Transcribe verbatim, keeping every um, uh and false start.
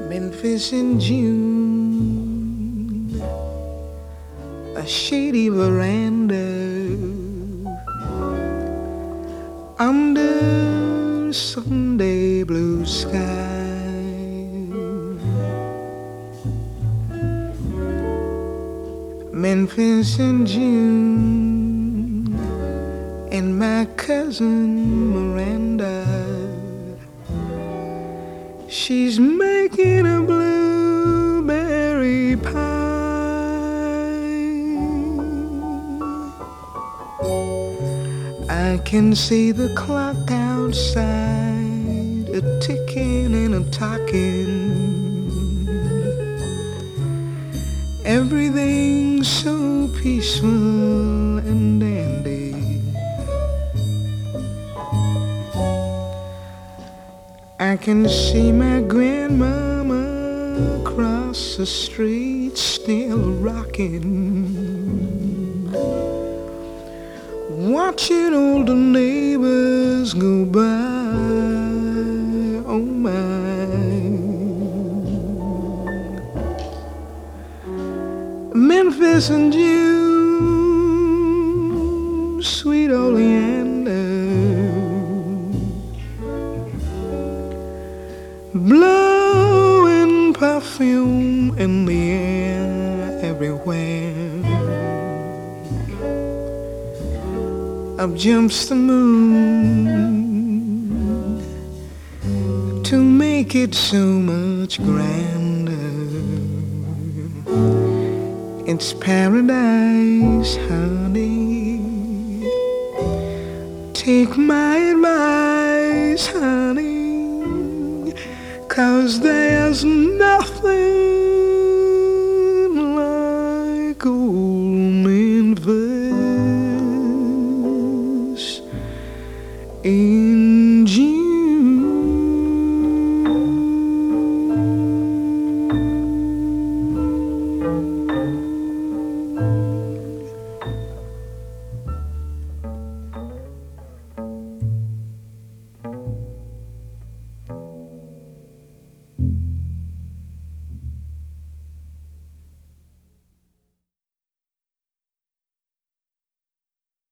Memphis in June, a shady veranda under Sunday blue sky. Memphis in June, and my cousin Miranda, she's making a blueberry pie. I can see the clock outside a ticking and a talking. Everything's so peaceful and dandy. I can see my grandmama across the street still rocking, watching all the neighbors go by. Oh my, Memphis in June, sweet oleander, blowing perfume in the air everywhere. Up jumps the moon to make it so much grander. It's paradise, honey. Take my advice, honey, 'cause there's nothing like old Memphis in